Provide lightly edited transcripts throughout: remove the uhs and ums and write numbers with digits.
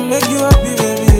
make you happy, baby.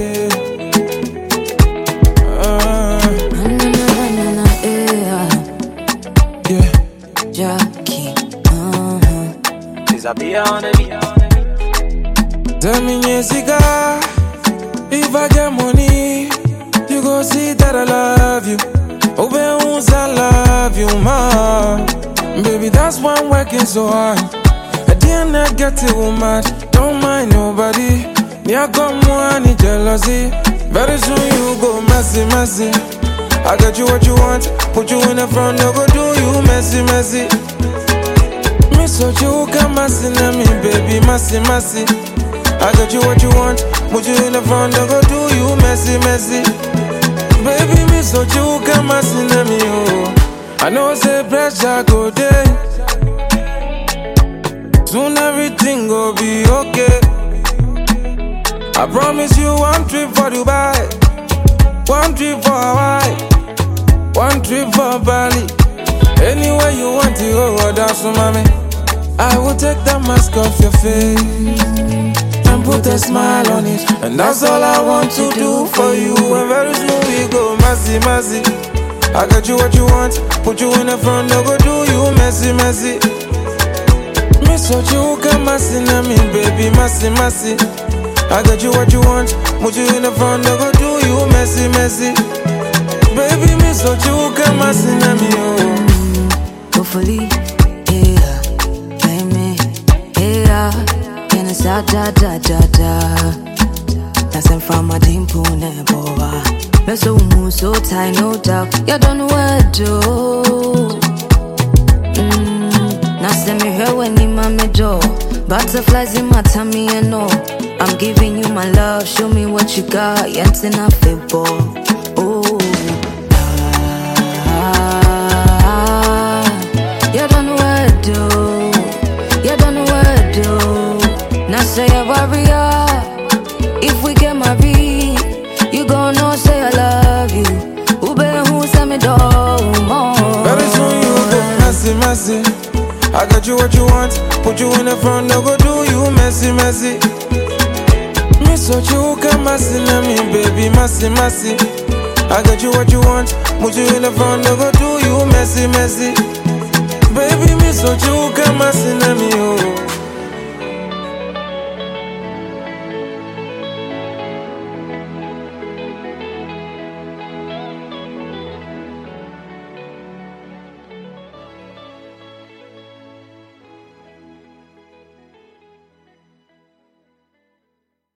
Yeah. Jackie, Disappear on the beat. Tell me, Jessica, if I get money, you go see that I love you. Oh, baby, I love you, ma. Baby, that's why I'm working so hard. At the end, I get it, woman. Don't mind nobody. Me, I got money, jealousy. Very soon you go messy, messy. I got you what you want. Put you in the front, no go do you messy, messy. Me so you can messy, me, baby, messy, messy. I got you what you want. Put you in the front, no go do you messy, messy. Baby, me so you can messy, me, oh. I know say pressure go day. Soon everything go be okay. I promise you one trip for Dubai, one trip for Hawaii, one trip for Bali. Anywhere you want to go, that's for mommy. I will take that mask off your face and put a smile on it, and that's all I want to do for you. And very soon we go messy, messy. I got you what you want. Put you in the front, no go do you messy, messy. Me so you can messy, me, baby, messy, messy. I got you what you want. Put you in the front, no go do you messy, messy. Baby, me so you can messy, me, oh. hopefully, yeah, baby, yeah, and it's da da da da. That's in from my dimple never. Me so move so tight, no doubt. You don't know what to do. Now send me here when you my door. Butterflies in my tummy, and no. I'm giving you my love, show me what you got. Yet in a favor. Oh, you don't know what to do. You don't know what to do. Now say a warrior. If we get married, you gon' know say I love you. Ube who send me more. Very soon you go messy, messy. I got you what you want. Put you in the front, no go do you messy, messy. Me so you can messy, me, baby, messy, messy. I got you what you want. Put you in the front, no go do you messy, messy. Baby, me so you